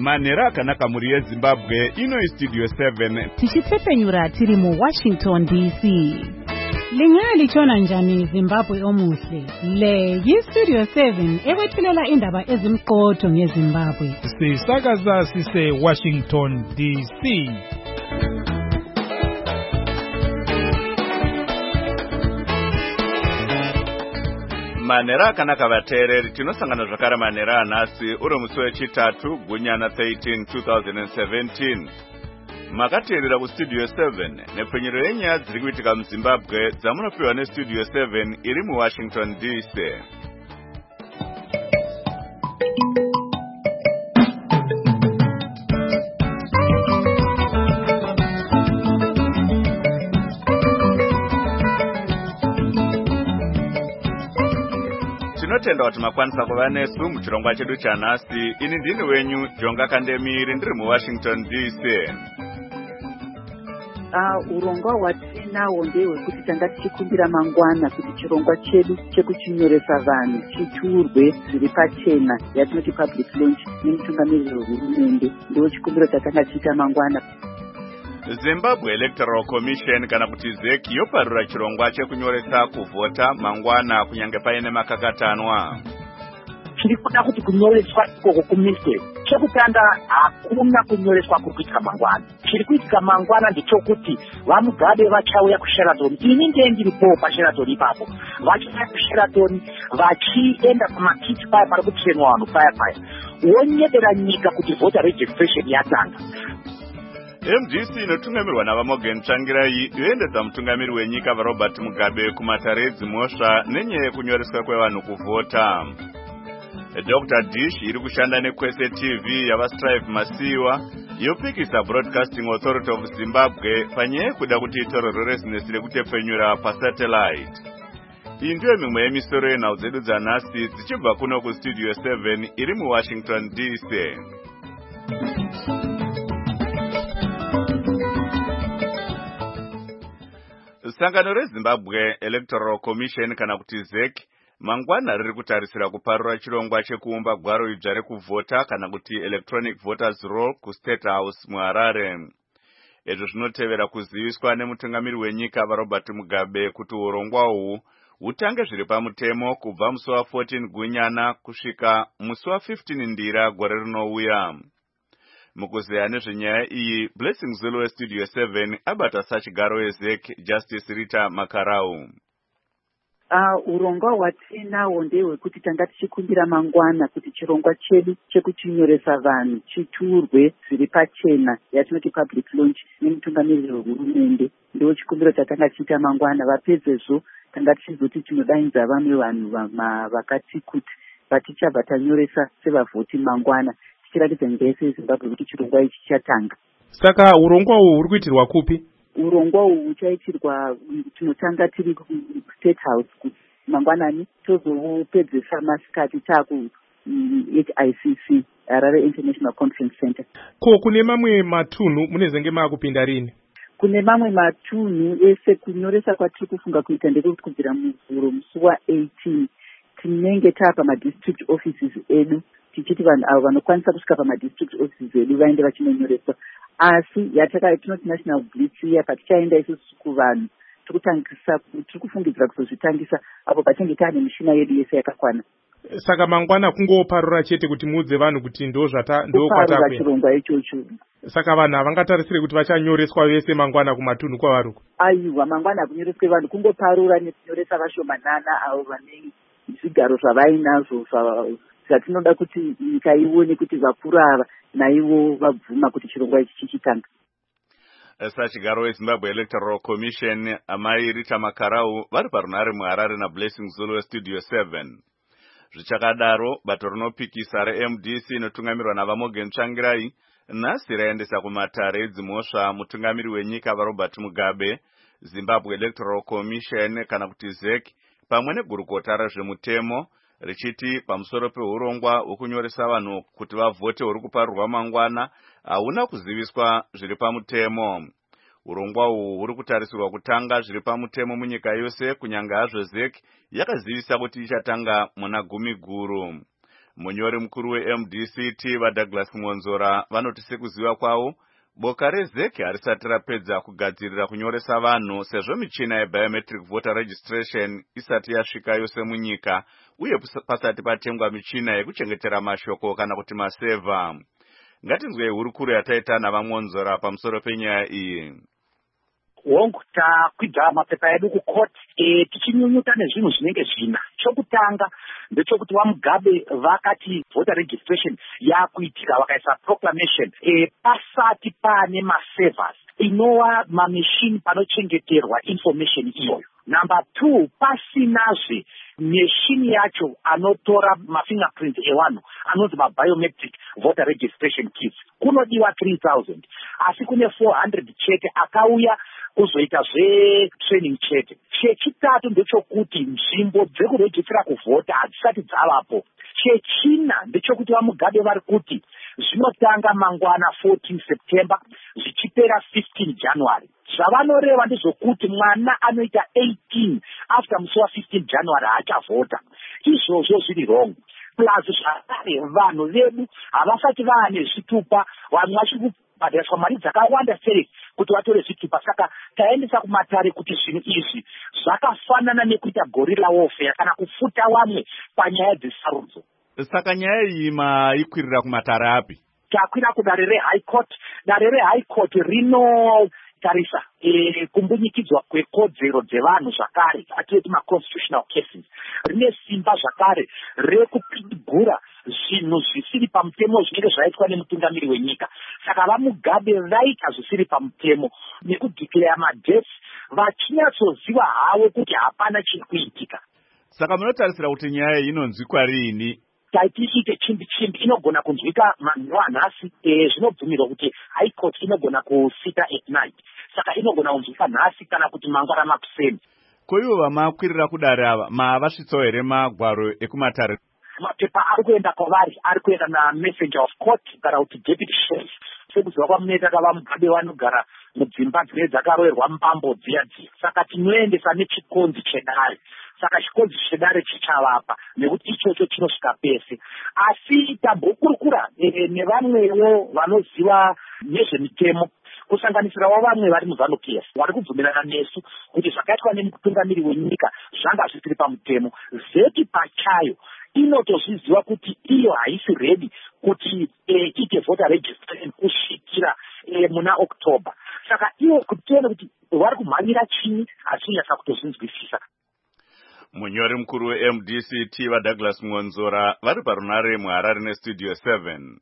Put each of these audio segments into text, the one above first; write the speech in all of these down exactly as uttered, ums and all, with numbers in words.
Manera akanaka muri yeZimbabwe ino iStudio seven. Tichitsepenyura tiri mu Washington D C. Lingalitshona njani Zimbabwe omuhle? Le yiStudio seven ekwethulela indaba ezimqotho ngeZimbabwe. Sisakaza sise Washington D C. Manera akanaka vateereri tinosangana zvakare manera anhasi uri musi wechitatu gunyana thirteen twenty seventeen. Makateerera kuStudio seven nepfenyero yenyaya dziri kuitika muZimbabwe dzamunopiwa neStudio seven iri muWashington D C. Tinotenda kuti makwanisa kuva nesu muchirongwa chedu chanhasi. Ini ndini wenyu Jonga Kandemiri ndiri muWashington D C. Uh, urongwa hwatinawo ndehwekuti tanga tichikumbira mangwana kuti chirongwa chedu chekuchinyoresa vanhu chiturwe zviri pachena yatinoti public launch nemutungamiriri wehurumende. Ndiwo chikumbiro tatanga tichiita mangwana. Zimbabwe Electoral Commission kana kuti Z E C yoparura chirongwa chekunyoresa kuvhota mangwana kunyange paine makakatanwa. Chiri kuda kuti kunyoreswa ikoko kumiswe. Chekutanga hakuna kunyoreswa kukuitika mangwana. Chiri kuitika mangwana ndechokuti vamugabe vachauya kuSheraton. Ini ndiye ndiripo paSheraton ipapo. Vachiuya kuSheraton vachienda pamakiti paya pari kutrenwa vanhu paya paya. Wonyedera nyika kuti voter registration yatanga. M D C inotungamirwa navaMorgan Tsvangirai yoendedza mutungamiri wenyika vaRobert Mugabe kumatare edzimhosva nenyaya yekunyoreswa kwevanhu kuvhota. Doctor Dish iri kushanda neKwese T V yavaStrive Masiwa yopikisa Broadcasting Authority of Zimbabwe panyaya yekuda kuti itorerwe zinesi rekutepfenyura pasatellite. Iyi ndiyo mimwe yemisoro yenhau dzedu dzanhasi dzichibva kuno kuStudio seven iri muWashington D C. Sangano reZimbabwe Electoral Commission kana kuti Z E C mangwana riri kutarisira kuparura chirongwa chekuumba gwaro idzva rekuvhota kana kuti Electronic Voters Roll kuState House muHarare. Izvo zvinotevera kuziviswa nemutungamiri wenyika vaRobert Mugabe kuti urongwa uhu hutange zviri pamutemo kubva musi wa fourteen gunyana kusvika musi wa fifteen ndira gore rinouya. Mukuzeya nezvenyaya iyi Blessing Zulu weStudio seven abata sachigaro weZ E C Justice Rita Makarau. Uh, urongwa hwatinawo ndehwekuti tanga tichikumbira mangwana kuti chirongwa chedu chekuchinyoresa vanhu chiturwe zviri pachena yatinoti public launch nemutungamiriri wehurumende. Ndiwo chikumbiro tatanga tichiita mangwana. Vapedzezvo tanga tichizoti tinodainza vamwe vanhu vakati kuti vatichabva tanyoresa sevavhoti mangwana tichiratidza nyika yese yeZimbabwe kuti chirongwa ichi chatanga. Saka urongwa uhu uri kuitirwa kupi? Urongwa uhu uchaitirwa tinotanga tiri kuState House mangwanani tozopedzesa masikati taku H I C C Harare International Conference Center. Ko kune mamwe matunhu munezenge maakupinda rini? Kune mamwe matunhu ese kunyoresa kwatiri kufunga kuita ndekuti kubvira muvhuro musi wa-eighteen tinenge taapa madistrict offices edu tichiti vanhu avo vanokwanisa kusvika pamadistrict offices edu vaende vachinonyoreswa. Asi yataka tinoti national blitz iya patichaenda isusu kuvanhu tikutangisa tiri kufungidzira kuzozvitangisa apo patinenge taane mishina yedu yese yakakwana. Saka mangwana kungoparura chete kuti muudze vanhu kuti ndo zvata ndo kwatakwenda chirongwa ichocho. Saka vanhu havangatarisire kuti vachanyoreswa vese mangwana kumatunhu kwavari. Aiwa, mangwana hakunyoreswe vanhu, kungoparura nekunyoresa vashomanana avo vane zvigaro zvavainazvo zvatinoda kuti nyika ione kuti vakuru ava naivo vabvuma kuti chirongwa ichi chichitanga. Sachigaro weZimbabwe Electoral Commission amai Rita Makarau vari parunhare muHarare naBlessing Zulu weStudio seven. Zvichakadaro bato rinopikisa reM D C inotungamirwa navaMorgan Tsvangirai nhasi raendesa kumatare edzimhosva mutungamiri wenyika vaRobert Mugabe, Zimbabwe Electoral Commission kana kuti Z E C pamwe negurukota rezvemutemo richiti pamusoro peurongwa hwekunyoresa vanhu kuti vavhote huri kuparurwa mangwana hauna kuziviswa zviri pamutemo. Urongwa uhu huri kutarisirwa kutanga zviri pamutemo munyika yose kunyange hazvo Z E C yakazivisa kuti ichatanga muna gumi guru. Munyori mukuru we-M D C T vaDouglas Mwonzora vanoti sekuziva kwavo boka rezeki harisati rapedza kugadzirira kunyoresa vanhu sezvo michina yebiometric voter registration isati yasvika yose munyika uye pasati patengwa michina yekuchengetera mashoko kana kuti maseva. Ngatinzwei hurukuro yataita navaMwonzora pamusoro penyaya iyi. Hongu takwidza mapepa edu kukoti e, tichinyunyuta nezvinhu zvinenge zvina. Chokutanga ndechokuti vaMugabe vakati voter registration yakuitika vakaisa proclamation e, pasati pane maservers inova mamachine panochengeterwa information iyoyo. Number two, pasinazve machine yacho anotora mafingerprint evanhu anonzi mabiometric voter registration kits kunodiwa three thousand asi kune four hundred chete akauya kuzoita zvetraining chete. Chechitatu ndechokuti nzvimbo dzekurejistira kuvhota hadzisati dzavapo. Chechina ndechokuti vaMugabe vari kuti zvinotanga mangwana fourteen September zvichipera fifteen January. Zvavanoreva ndezvokuti mwana anoita eighteen after musi wa-fifteen January haachavhota. Izvozvo zviri wrong. Plus zvakare vanhu vedu havasati vaane zvitupa, vanhu vachikubhadhariswa mari dzakawanda sei kuti vatore zvitupa. Saka taendesa kumatare kuti zvinhu izvi zvakafanana nekuita gorilla warfare kana kufuta vamwe panyaya dzesarudzo. Saka nyaya iyi maikwirira kumatare api? Takwira kudare reHigh Court. Dare reHigh Court rinotarisa e, kumbunyikidzwa kwekodzero dzevanhu zvakare atireti maconstitutional cases. Rine simba zvakare rekupigura zvinhu zvisiri pamutemo zvinenge zvaitwa nemutungamiri wenyika. Saka vaMugabe vaita zvisiri pamutemo nekudhikleya madeaths vachinyatsoziva havo kuti hapana chiri kuitika. Saka munotarisira kuti nyaya iyi inonzwikwa riini? Taiti iite chimbi chimbi inogona kunzwika manhuwa nhasi e, zvinobvumirwa kuti High Court inogona kusita at night. Saka inogona kunzwika nhasi kana kuti mangwana makuseni. Koivo vamakwirira kudare ava mavasvitsawo here magwaro ekumatare? Mapepa ari kuenda kwavari, ari kuenda na-messenger of court kana kuti deputy sheriff. Sekuziva kwamunoita kavaMugabe vanogara mudzimba dzine dzakaroverwa mbambo dziya dziya. Saka tinoendesa nechikonzi chedare. Saka chikonzi chedare chichavapa nekuti ichocho chinosvika pese. Asi tambokurukura e, nevamwewo vanoziva nezvemitemo kusanganisirawo vamwe vari muZANU-P F vari kubvumirana nesu kuti zvakaitwa nemutungamiri wenyika zvanga zvisiri pamutemo. Zeti pachayo inotozviziva kuti iyo haisi ready kuti e, ite voter registration kusvikira e, muna October. Saka iwo kuti tione kuti vari kumhanyira chini hachinyatsa kutozvinzwisisa. Munyori mukuru we-M D C T vaDouglas Mwonzora vari parunare muHarare nestudio seven.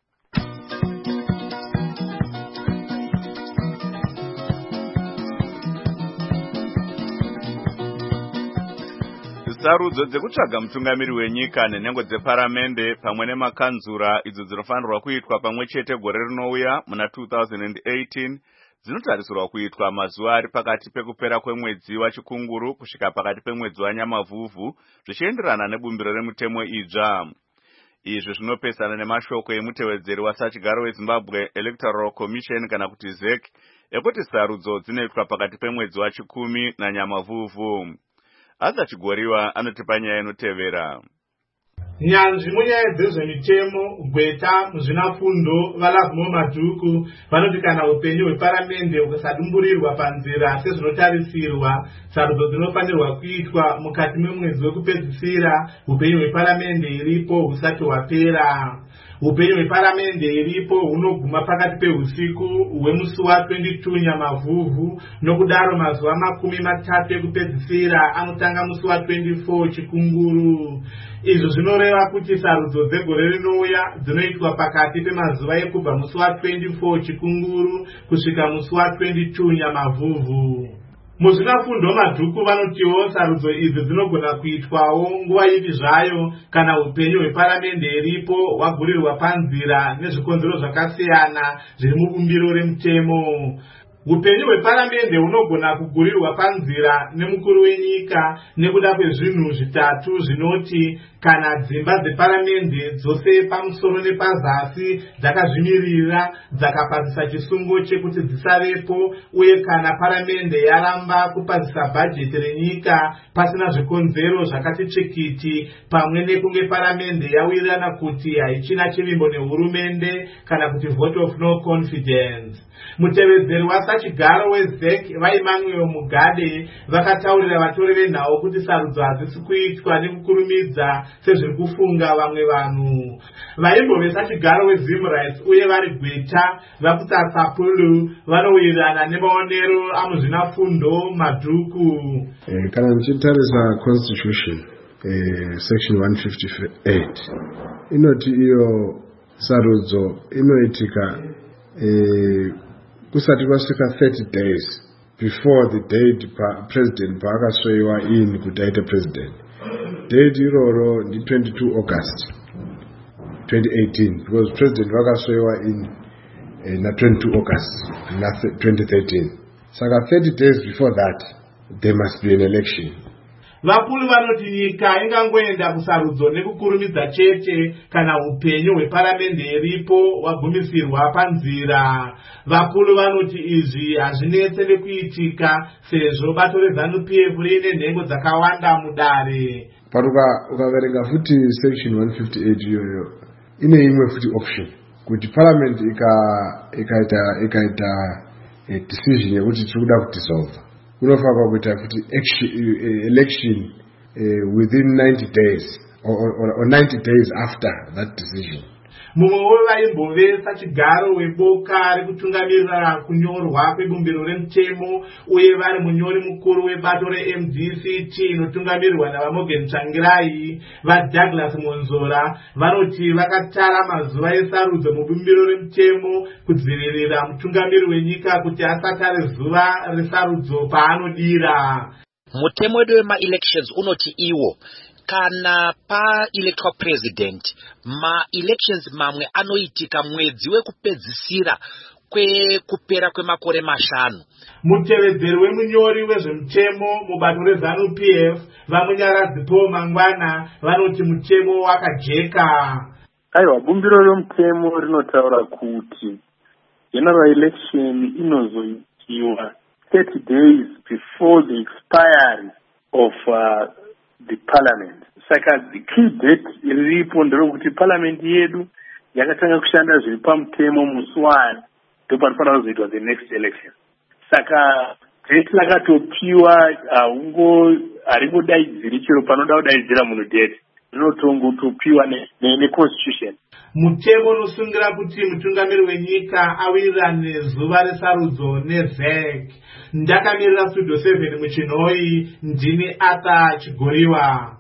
Sarudzo dzekutsvaga mutungamiri wenyika nenhengo dzeparamende pamwe nemakanzura idzo dzinofanirwa kuitwa pamwe chete gore rinouya muna two thousand eighteen dzinotarisirwa kuitwa mazuva ari pakati pekupera kwemwedzi wachikunguru kusvika pakati pemwedzi waNyamavhuvhu zvichienderana nebumbiro remutemo idzva. Izvi zvinopesana nemashoko emutevedzeri wasachigaro weZimbabwe Electoral Commission kana kuti Z E C ekuti sarudzo dzinoitwa pakati pemwedzi wachikumi naNyamavhuvhu. Aza Chigoriwa anotipa nyaya inotevera. Nyanzvi munyaya dzezvemitemo gweta muzvinafundo valavhumo madhuku vanoti kana upenyu hweparamende hukasadumburirwa panzira sezvinotarisirwa sarudzo dzinofanirwa kuitwa mukati memwedzi wekupedzisira upenyu hweparamende iripo husati hwapera. Upenyu hweparamende iripo hunoguma pakati pehusiku hwemusi wa-twenty-two Nyamavhuvhu nokudaro mazuva makumi matatu ekupedzisira anotanga musi wa-twenty-four Chikunguru. Izvo zvinoreva kuti sarudzo dzegore rinouya dzinoitwa pakati pemazuva ekubva musi wa-twenty-four Chikunguru kusvika musi wa-twenty-two Nyamavhuvhu. Muzvinafundo madhuku vanotiwo sarudzo idzi dzinogona kuitwawo nguva ipi zvayo kana upenyu hweparamende iripo hwagurirwa panzira nezvikonzero zvakasiyana zviri mubumbiro remutemo. Upenyu hweparamende hunogona kugurirwa panzira nemukuru wenyika nekuda kwezvinhu zvitatu zvinoti kana dzimba dzeparamende dzose pamusoro nepazasi dzakazvimirira dzakapasisa chisungo chekuti dzisavepo, uye kana paramende yaramba kupasisa bhajeti renyika pasina zvikonzero zvakati tsvikiti, pamwe nekunge paramende yawirirana kuti haichina chivimbo nehurumende kana kuti vote of no confidence. Mutevedzeri wasachigaro wezek vaImanuel Mugade vakataurira vatori venhau kuti sarudzo hadzisi kuitwa nekukurumidza sezviri kufunga vamwe vanhu. Vaimbove sachigaro weZimrites uye vari gweta vakutsatsaPulu vanowirirana nemaonero amuzvinafundo madhuku. Eh, kana tichitarisa constitution eh, section one fifty-eight inoti iyo sarudzo inoitika eh, kusati kwasvika thirty days before the date pa president paakasweyiwa in kuti aite president. Date iroro ndi twenty-two August twenty eighteen because president vakasweyiwa in eh, na twenty-two August na twenty thirteen. Saka thirty days before that there must be an election. Vakuru vanoti nyika ingangoenda kusarudzo nekukurumidza chete kana upenyu hweparamende iripo wagumisirwa panzira. Vakuru vanoti izvi hazvinetse nekuitika sezvo bato reZANU P F riine nhengo dzakawanda mudare. Paruka ukaverenga futi section one fifty-eight iyoyo ine imwe futi option kuti parliament ika ikaita ikaita decision yekuti tiri kuda kudissolve kunofaka kuita kuti election uh, within ninety days or, or, or ninety days after that decision. Mumwe wevaimbove sachigaro weboka rekutungamirira kunyorwa kwebumbiro remutemo uye vari munyori mukuru webato reM D C T inotungamirwa navaMorgan Tsvangirai vaDouglas Monzora vanoti vakatara mazuva esarudzo mubumbiro remutemo kudzivirira mutungamiri wenyika kuti asatare zuva resarudzo paanodira. Mutemo wedu wema-elections unoti iwo kana pa electoral president ma elections mamwe anoitika mwedzi wekupedzisira kwe kupera kwemakore mashanu. Mutevedzeri wemunyori wezvemutemo mubato reZANU P F vamunyaradzi Paul Mangwana vanoti mutemo wakajeka. Aiwa, bumbiro romutemo rinotaura kuti general election inozoitiwa thirty days before the expiry of uh, the parliament. Saka the key date iripo nderokuti parliament yedu yakatanga kushanda zviri pamutemo musi wani ndopanofanira kuzoitwa the next election. Saka date lakatopiwa haungo haringodaidziri chero panoda kudaidzira munhu date rinotongotopiwa neconstitution. Mutemo unosungira kuti mutungamiri wenyika awirirane zuva resarudzo neZEC. Ndakamirira Studio seven muchinhoi ndini Ata Chigoriwa.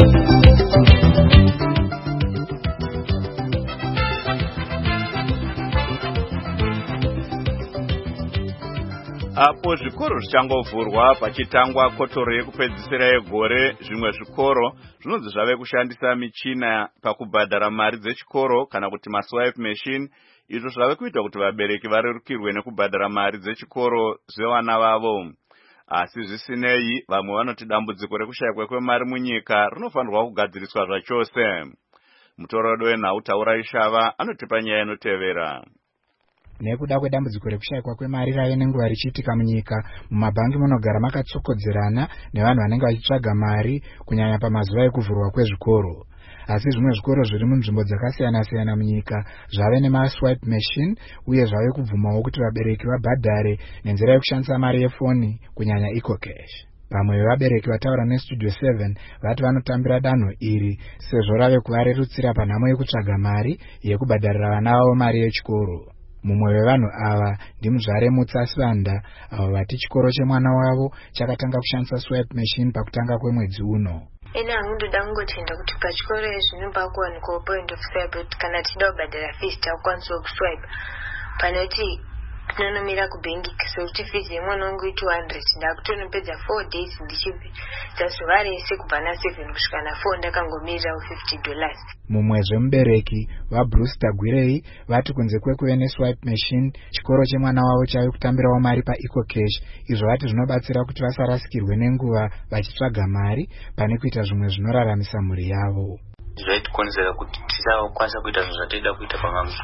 Apo zvikoro zvichangovhurwa pachitangwa kotoro yekupedzisira yegore, zvimwe zvikoro zvinonzi zvave kushandisa michina pakubhadhara mari dzechikoro kana kuti maswipe machine. Izvo zvave kuita kuti vabereki varerukirwe nekubhadhara mari dzechikoro zvevana vavo. Asi zvisinei, vamwe vanoti dambudziko rekushayikwa kwemari munyika rinofanirwa kugadziriswa zvachose. Mutorodo wenhau Taura Ishava anotipa nyaya inotevera. Nekuda kwedambudziko rekushayikwa kwemari rave nenguva richiitika munyika, mumabhangi munogara makatsokodzerana nevanhu vanenge vachitsvaga mari kunyanya pamazuva ekuvhurwa kwezvikoro. Asi zvimwe zvikoro zviri munzvimbo dzakasiyana-siyana munyika zvave nemaswipe machine uye zvave kubvumawo kuti vabereki vabhadhare nenzira yekushandisa mari yefoni kunyanya ecocash. Vamwe vevabereki vataura neStudio seven vati vanotambira danho iri sezvo rave kuvarerutsira panhamo yekutsvaga mari yekubhadharira vana vavo mari yechikoro. Mumwe wevanhu ava ndimuzvare Mutsasivanda avo vati chikoro chemwana wavo chakatanga kushandisa swipe machine pakutanga kwemwedzi uno. Ina hundoda kungotenda kuti pachikoro zvinobva kuwanikwa point of sale but kana tida kubhadhara fees takwanisa kuswipe panoti tinonomira kubhengi sokuti fizi yemwana wangu two hundred ndakutonopedza four days ndichibva zuva rese kubva na seven kusvika na four ndakangomirirawo fifty dollars. Mumwezve mubereki vaBruce Tagwirei vati kunze kwekuve neswipe machine chikoro chemwana wavo chave kutambirawo mari paEcocash, izvo vati zvinobatsira kuti vasarasikirwe nenguva vachitsvaga mari pane kuita zvimwe zvinoraramisa mhuri yavo. Zvaitikonzera kuti tisakwanisa kuita zvazvatoida kuita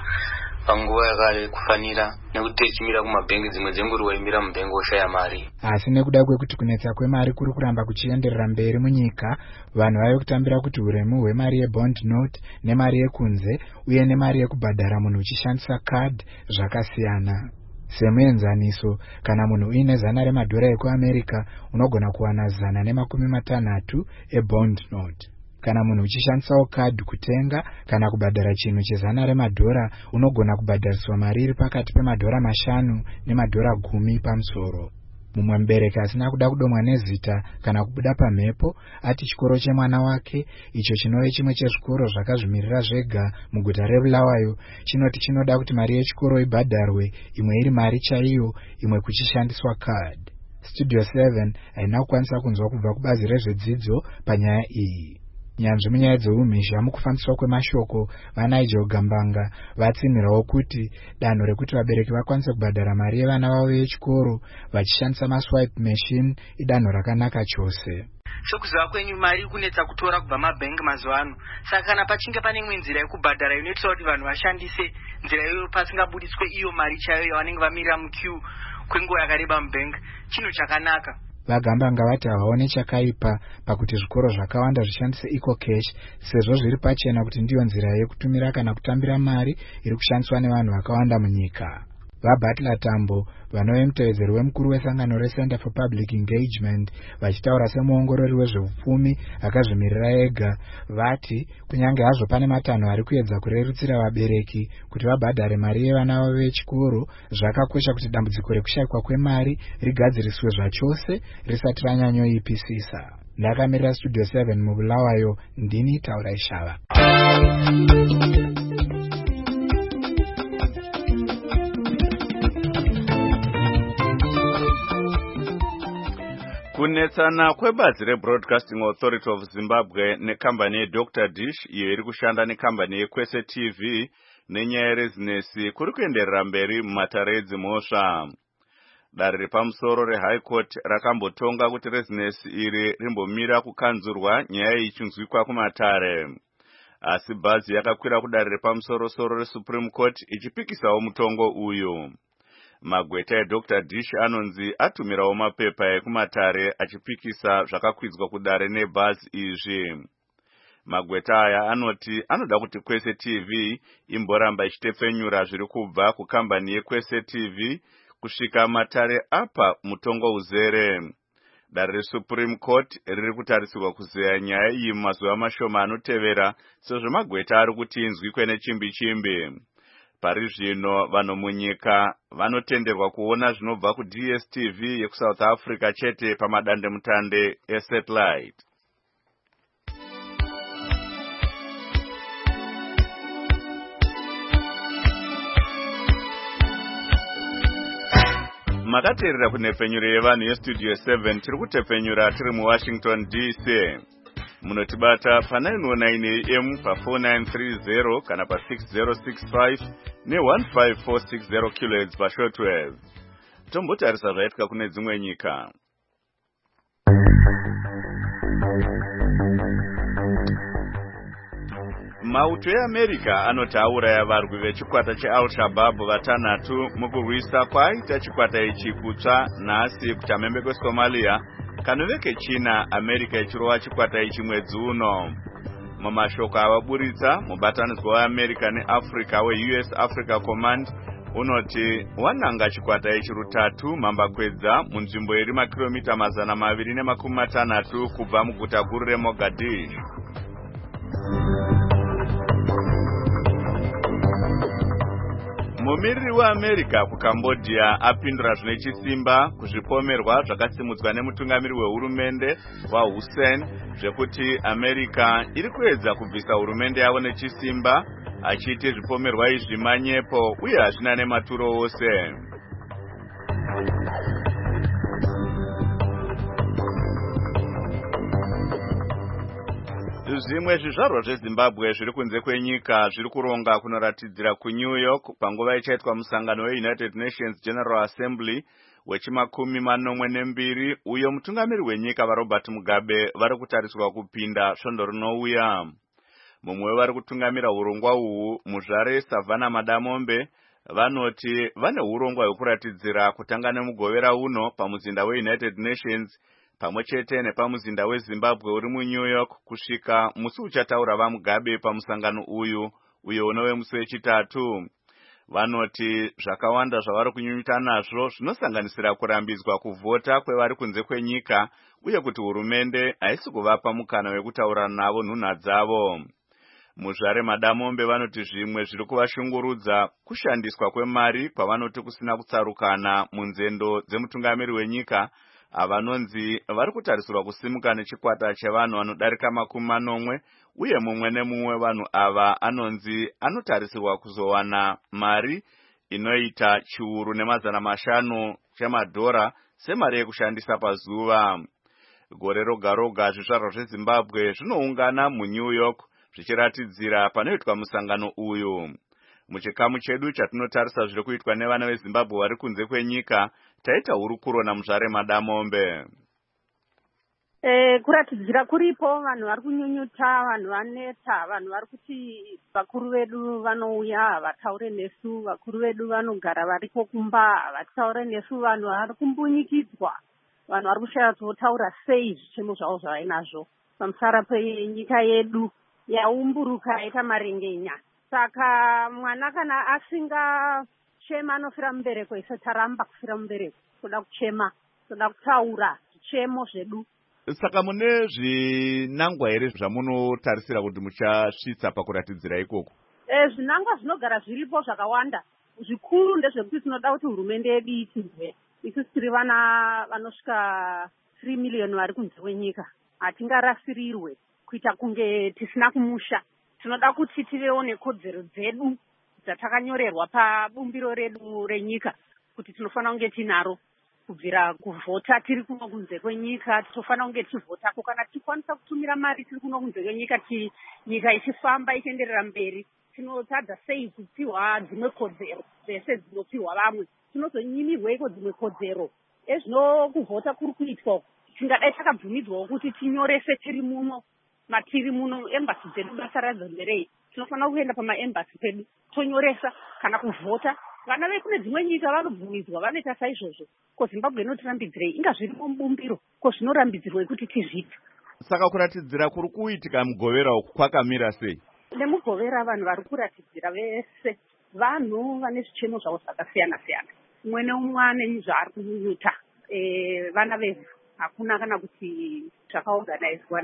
panguva yakare kufanira nekuti tichimira kumabhengi dzimwe dzenguva waimira mubhengi woshaya mari. Asi nekuda kwekuti kunetsa kwemari kuri kuramba kuchienderera mberi munyika, vanhu vave kutambira kuti uremu hwemari yebond note nemari yekunze uye nemari yekubhadhara munhu uchishandisa card zvakasiyana. Semuenzaniso, kana munhu uine zana remadhora ekuAmerica unogona kuwana zana nemakumi matanhatu ebond note. Kana munhu uchishandisawo card kutenga kana kubhadhara chinhu chezana remadhora unogona kubhadhariswa mari iri pakati pemadhora mashanu nemadhora gumi pamusoro. Mumwe mubereki asina kuda kudomwa nezita kana kubuda pamhepo ati chikoro chemwana wake, icho chinove chimwe chezvikoro zvakazvimirira zvega muguta reBulawayo, chinoti chinoda kuti mari yechikoro ibhadharwe, imwe iri mari chaiyo, imwe kuchishandiswa card. Studio seven haina kukwanisa kunzwa kubva kubazi rezvedzidzo panyaya iyi. Nyanzvi munyaya dzeumhizha mukufambiswa kwemashoko vaNigel Gambanga vatsimirawo kuti danho rekuti vabereki vakwanise kubhadhara mari yevana vavo yechikoro vachishandisa maswipe machine idanho rakanaka chose. Sokuziva kwenyu mari kunetsa kutora kubva mabhengi mazuva ano, saka kana pachinge pane imwe nzira yekubhadhara inoita kuti vanhu vashandise nzira iyoyo pasingabuditswe iyo mari chaiyo yavanenge vamirira muqueue kwenguva yakareba mubhengi, chinhu chakanaka. Vagambanga vati havaone chakaipa pakuti zvikoro zvakawanda zvishandise Ecocash sezvo zviri pachena kuti ndiyo nzira yekutumira kana kutambira mari iri kushandiswa nevanhu vakawanda munyika. VaButler Tambo, vanove mutevedzeri wemukuru wesangano reCenter for Public Engagement, vachitaura semuongorori wezveupfumi akazvimirira ega, vati kunyange hazvo pane matanho ari kuedza kurerutsira vabereki kuti vabhadhare mari yevana vavo vechikoro, zvakakosha kuti dambudziko rekushayikwa kwemari rigadziriswe zvachose risati ranyanyoipisisa. Ndakamirira Studio seven muBulawayo, ndini Taurai Shava. Kunetsana kwebazi reBroadcasting Authority of Zimbabwe nekambani yeDoctor Dish iyo iri kushanda nekambani yeKwese T V nenyaya yerezinesi kuri kuenderera mberi mumatare edzimhosva. Dare repamusoro reHigh Court rakambotonga kuti rezinesi iri rimbomira kukanzurwa nyaya ichinzwikwa kumatare. Asi bhazi yakakwira kudare repamusoro-soro reSupreme Court ichipikisawo mutongo uyu. Magweta eDoctor Dish anonzi atumirawo mapepa ekumatare achipikisa zvakakwidzwa kudare nebhazi izvi. Magweta aya anoti anoda kuti Kwese T V imboramba ichitepfenyura zviri kubva kukambani yeKwese T V kusvika matare apa mutongo uzere. Dare reSupreme Court riri kutarisirwa kuzeya nyaya iyi mumazuva mashoma anotevera, sezvo magweta ari kuti inzwikwe nechimbi-chimbi. Pari zvino vanhu munyika vanotenderwa kuona zvinobva kuD S T V yekuSouth Africa chete pamadandemutande esatellite. Makateerera kunhepfenyuro yevanhu yeStudio seven tiri kutepfenyura tiri muWashington D C. Munotibata pa nine oh nine A M pa four nine three zero kana pa six zero six five ne one five four six zero kilohertz pa shortwave. Tombotarisa zvaitika kune dzimwe nyika. Mauto eAmerica anotauraya varwi vechikwata cheAl-Shabaab vatanhatu mukurwisa kwaita chikwata ichi kutsva nhasi kuchamhembe kweSomalia kanoveke China America ichirova chikwata ichi mwedzi uno. Mumashoko avaburitsa mubatanidzwa weAmerica neAfrica we-U S Africa Command unoti wananga chikwata ichi rutatu mambakwedza munzvimbo iri makilomita mazana maviri nemakumi matanhatu kubva muguta guru reMogadishu. Mumiriri weAmerica kuCambodia apindura zvine chisimba kuzvipomerwa zvakasimudzwa nemutungamiri wehurumende waHun Sen zvekuti America iri kuedza kubvisa hurumende yavo nechisimba achiti zvipomerwa izvi manyepo uye hazvina nematuro ose. Zvimwe zvizvarwa zveZimbabwe zviri kunze kwenyika zviri kuronga kunoratidzira kuNew York panguva ichaitwa musangano weUnited Nations General Assembly wechimakumi manomwe nembiri uyo mutungamiri wenyika vaRobert Mugabe vari kutariswa kupinda svondo rinouya. Mumwe vari kutungamira urongwa uhu muzvare Savannah Madamombe vanoti vane urongwa hwekuratidzira kutanga nemugovera uno pamuzinda weUnited Nations pamwe chete nepamuzinda weZimbabwe uri muNew York kusvika musi uchataura vaMugabe pamusangano uyu uyo unove musi wechitatu. Vanoti zvakawanda zvavari kunyunyuta nazvo zvinosanganisira kurambidzwa kuvhota kwevari kunze kwenyika uye kuti hurumende haisi kuvapa mukana wekutaura navo nhunha dzavo. Muzvare Madamombe vanoti zvimwe zviri kuvashungurudza kushandiswa kwemari kwavanoti kusina kutsarukana munzendo dzemutungamiri wenyika avanonzi vari kutarisirwa kusimuka nechikwata chevanhu vanodarika makumi manomwe uye mumwe nemumwe vanhu ava anonzi anotarisirwa kuzowana mari inoita chiuru nemazana mashanu chemadhora semari yekushandisa pazuva. Gore roga roga zvizvarwa zveZimbabwe zvinoungana muNew York zvichiratidzira panoitwa musangano uyu. Muchikamu chedu chatinotarisa zviri kuitwa nevana veZimbabwe vari kunze kwenyika taita hurukuro namuzvare Madamombe. Eh, kuratidzira kuripo vanhu vari kunyunyuta, vanhu vaneta, vanhu vari kuti vakuru vedu vanouya vataure nesu, vakuru vedu vanogara varipo kumba vataure nesu, vanhu vari kumbunyikidzwa, vanhu vari kushaya kutaura sei zvichemo zvavo zvavainazvo pamusara penyika yedu yaumburuka yaita marengenya. Saka mwana kana asinga chema anofira mubereko, isu taramba kufira mubereko, toda kuchema, toda kutaura zvichemo zvedu. Saka mune zvinangwa here zvamunotarisira kuti muchasvitsa pakuratidzira ikoko? E, zvinangwa zvinogara zviripo zvakawanda. Zvikuru ndezvekuti tinoda kuti hurumende yedu itinzwe. Isu tiri vana vanosvika three million vari kunze kwenyika. Hatingarasirirwe kuita kunge tisina kumusha. Tinoda kuti tivewo nekodzero dzedu dzatakanyorerwa pabumbiro redu renyika kuti tinofanira kunge tinaro. Kubvira kuvhota tiri kuno kunze kwenyika, tinofanira kunge tivhotako kana tikwanisa kutumira mari tiri kuno kunze kwenyika, nyika ichifamba ichienderera mberi. Tinotadza sei kupiwa dzimwe kodzero dzese dzinopiwa vamwe? Tinozonyimirweiko dzimwe kodzero? Ezvino kuvhota kuri kuitwa tingadai takabvumidzwawo kuti tinyorese tiri muno, matiri muno, embasi dzedu basa radzo nderei? Tinofanira kuenda pamaembasi pedu tonyoresa kana kuvhota. Vana vekune dzimwe nyika vanobvumidzwa vanoita saizvozvo. Ko Zimbabwe inotirambidzirei? Inga zvirimo mubumbiro, ko zvinorambidzirwa kuti tizviite. Saka kuratidzira kuri kuitika mugovera uku kwakamira sei? Nemugovera vanhu vari kuratidzira vese vanhu vane zvichemo zvavo zvakasiyana siyana. Umwe neumwe ane zvaari kunyunyuta. E, vana vevhu hakuna kana kuti zvakaorganizwa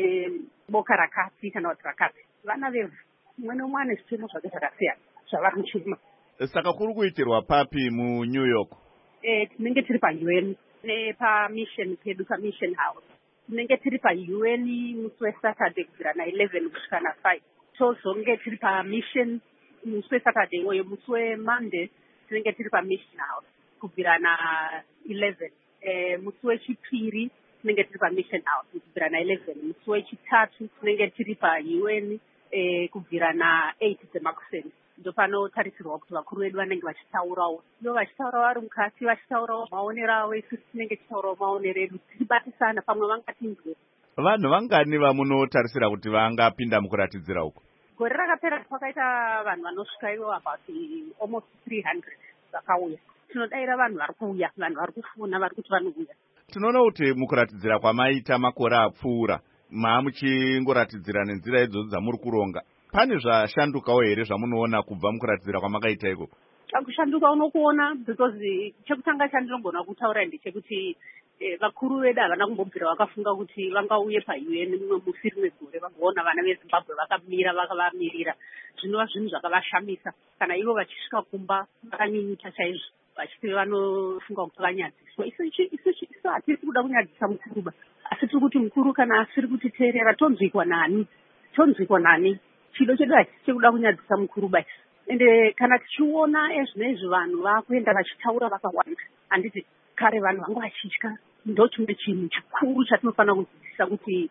neboka rakati kana kuti rakati. Vana vevhu umwe neumwe ane zvichemo zvake zvakasiyana zvavari kuchema. Saka kuri kuitirwa papi muNew York? Eh, tinenge tiri pa-U N nepa-mission pedu pa-mission house. Tinenge tiri pa-U N musi weSaturday kubvira na-eleven kusvika na-five. Tozonge tiri pa-mission musi weSaturday uye musi weMonday tinenge tiri pa-mission house kubvira na-eleven. Eh, musi wechipiri tinenge tiri pa-mission house kubvira na-eleven. Musi wechitatu tinenge tiri pa-U N eh, kubvira na-eight dzemakuseni. Ndo panotarisirwa kuti vakuru vedu vanenge vachitaurawo. Ndo vachitaurawo vari mukati, vachitaurawo maonero avo, isu tinenge tichitaurawo maonero edu, tichibatisana pamwe vangatinzwe. Vanhu vangani vamunotarisira kuti vangapinda mukuratidzira uku? Gore rakapera kwakaita vanhu vanosvika ivo about almost three hundred vakauya. Tinodaira vanhu vari kuuya, vanhu vari kufuna, vari kuti vanouya. Tinoona kuti mukuratidzira kwamaita makore apfuura, maamuchingoratidzira nenzira idzodzo dzamuri kuronga. Pane zvashandukawo here zvamunoona kubva mukuratidzira kwamakaita ikoko? Kushanduka unokuona because chekutanga chandinogona kutaura ndechekuti eh, vakuru vedu havana kumbobvira vakafunga kuti vangauye pa-U N mumwe musi rimwe gore vagoona vana veZimbabwe vakamira vakavamirira. Zvinova zvinhu zvakavashamisa. Kana ivo vachisvika kumba vakanyunyuta chaizvo vachiti vanofunga kuti vanyadziswa. Isu hatisi kuda kunyadzisa mukuruba, asi tiri kuti mukuru kana asiri kutiteerera tonzwikwa nani, tonzwikwa nani. Chido chedu hachisi chekuda kunyadzisa mukuru basi. Ende kana tichiona ezvinezvi vanhu vakuenda vachitaura vakawanda, handiti kare vanhu vanga vachitya. Ndo chimwe chinhu chikuru chatinofanira kudzidzisa kuti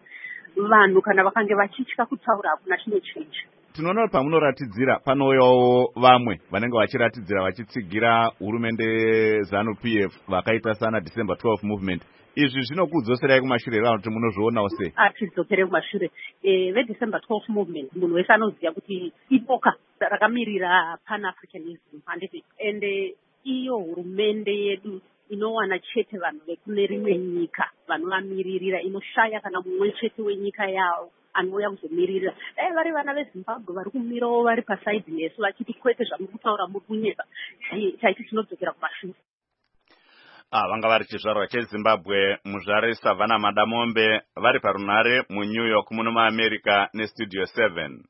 vanhu kana vakange vachitya kutaura hakuna chinochinja. Tinoona kuti pamunoratidzira panouyawo vamwe vanenge vachiratidzira vachitsigira hurumende ZANU P F vakaita sana December twelfth movement. Izvi zvinokudzoserai kumashure ravano kuti munozvionawo sei? Atidzokere kumashure. Eh, veDecember twelfth movement munhu wese anoziva kuti ipoka rakamirira pan-Africanism handiti. Ende iyo hurumende yedu inowana chete vanhu vekune rimwe nyika vanovamiririra, inoshaya kana mumwe chete wenyika yavo anouya kuzomirira. Dai vari vana veZimbabwe vari kumirawo vari pasaidhi nesu vachiti kwete zvamuri kutaura muri kunyeva, chaiti tinodzokera kumashure. Ah, vanga vari chizvarwa cheZimbabwe muzvare Savannah Madamombe vari parunare muNew York muno muAmerica neStudio seven.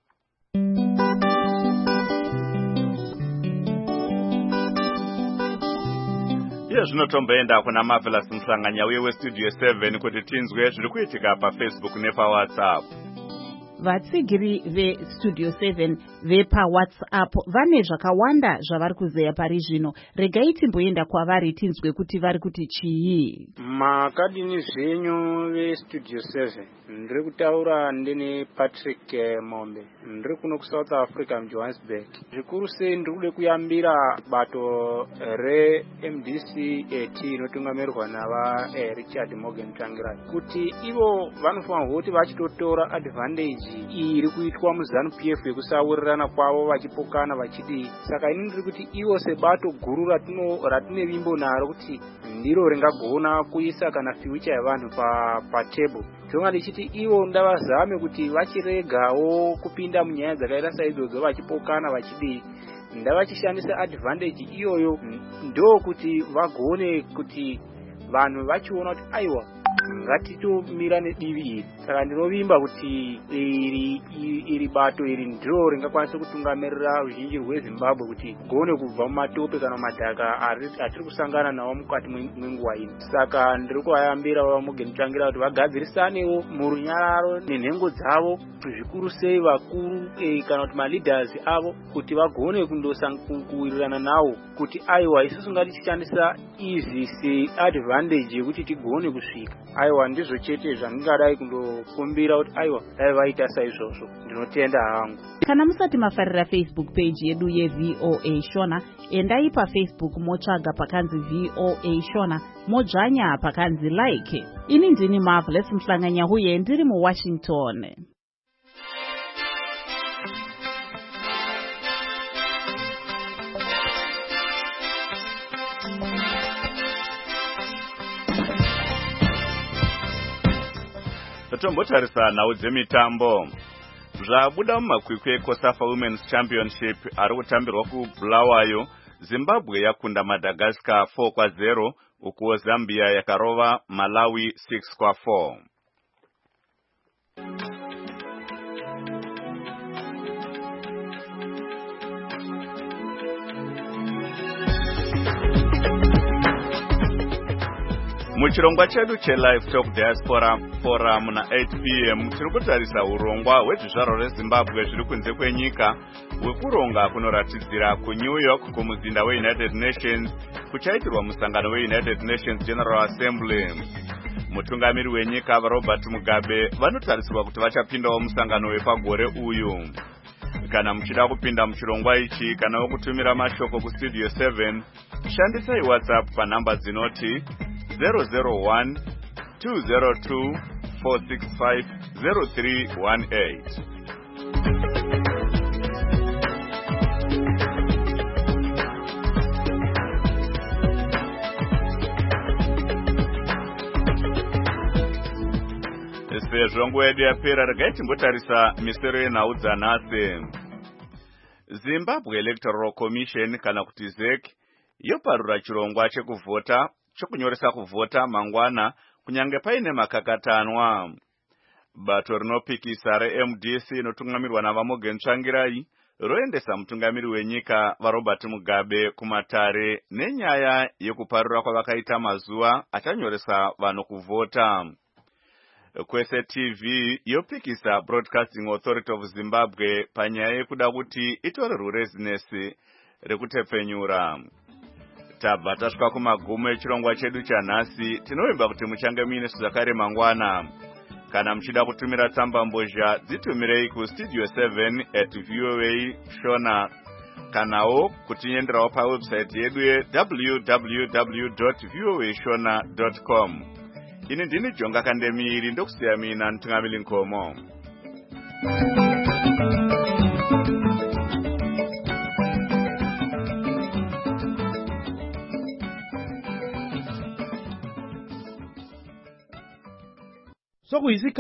Iyo zvinotomboenda kuna Marvelous Mhlanganya uye weStudio seven kuti tinzwe zviri kuitika paFacebook nepaWhatsApp. Vatsigiri veStudio seven vepaWhatsApp vane zvakawanda zvavari kuzeya pari zvino. Regai timboenda kwavari tinzwe kuti vari kuti chii. Makadini zvenyu veStudio seven. Ndiri kutaura ndine Patrick Mombe. Ndiri kuno kuSouth Africa muJohannesburg. Zvikuru sei ndiri kude kuyambira bato reM D C A T inotungamirwa nava Richard Morgan Tsvangirai kuti ivo vanofanirwa kuti vachitotora advantage iri kuitwa muZANU P F yekusawirirana kwavo vachipokana vachidi. Saka ini ndiri kuti ivo sebato guru ratino ratine vimbo naro kuti ndiro ringagona kuisa kana future yavanhu pa patable. Zvonga ndichiti ivo ndavazame kuti vachiregawo kupinda munyaya dzakaita saidzodzo vachipokana vachidi. Ndavachishandisa advantage iyoyo ndo kuti vagone kuti vanhu vachiona kuti aiwa ngatitomira nedivi iri. Saka ndinovimba kuti iri iri bato iri ndiro ringakwanisa kutungamirira ruzhinji rweZimbabwe kuti gone kubva mumatope kana madhaka atiri kusangana nawo mukati mwenguva ino. Saka ndiri kuvayambira vaMorgan Tsvangirai kuti vagadzirisaniwo murunyararo nenhengo dzavo zvikuru sei vakuru e, kana kuti maleaders avo kuti vagone kundosankuwirirana nawo kuti aiwa isusu ngatichishandisa izi seadvantage yekuti tigone kusvika. Aiwa ndizvo chete zvandingadai kundokumbira kuti aiwa dai vaita saizvozvo. Ndinotenda hangu. Kana musati mafarira Facebook page yedu yeV O A Shona, endai paFacebook motsvaga pakanzi V O A Shona, modzvanya pakanzi like. Ini ndini Marvelous Mhlanganya uye ndiri muWashington. Tombotarisa nawo dzemitambo. Zvabuda mumakwikwi eCOSAFA Women's Championship ari kutambirwa kuBulawayo, Zimbabwe yakunda Madagascar four kwa zero, ukuwo Zambia yakarova Malawi six kwa four. Muchirongwa chedu cheLive Talk Diaspora Forum na eight p m tiri kutarisa urongwa hwezvizvarwa zveZimbabwe zviri kunze kwenyika hwekuronga kunoratidzira kuNew York kumuzinda weUnited Nations kuchaitirwa musangano weUnited Nations General Assembly. Mutungamiri wenyika Robert Mugabe vanotarisirwa kuti vachapindawo musangano wepagore uyu. Kana muchida kupinda muchirongwa ichi kana wokutumira mashoko kuStudio seven, shandisai WhatsApp panhamba dzinoti zero zero one two zero two four six five zero three one eight. Sezvo nguva yedu yapera, regai timbotarisa misero yenhau dzanhasi. Zimbabwe Electoral Commission kana kuti Z E C yoparura chirongwa chekuvhota chokunyoresa kuvhota mangwana kunyange paine makakatanwa. Bato rinopikisa reM D C inotungamirwa navaMorgan Tsvangirai roendesa mutungamiri wenyika vaRobert Mugabe kumatare nenyaya yekuparura kwavakaita mazuva achanyoresa vanhu kuvhota. Kwese T V yopikisa Broadcasting Authority of Zimbabwe panyaya yekuda kuti itore rurezinesi rekutepfenyura. Tabva tasvika kumagumo echirongwa chedu chanhasi. Tinovimba kuti muchange muine zvakare mangwana. Kana mchida kutumira tsamba mbozha dzitumirei ku studio seven at voa shona kanawo kutinyenderawo pa website yedu ye w w w dot voa shona dot com. Ini ndini Jonga Kandemiri ndokusiya mina Ntungamili Nkomo. So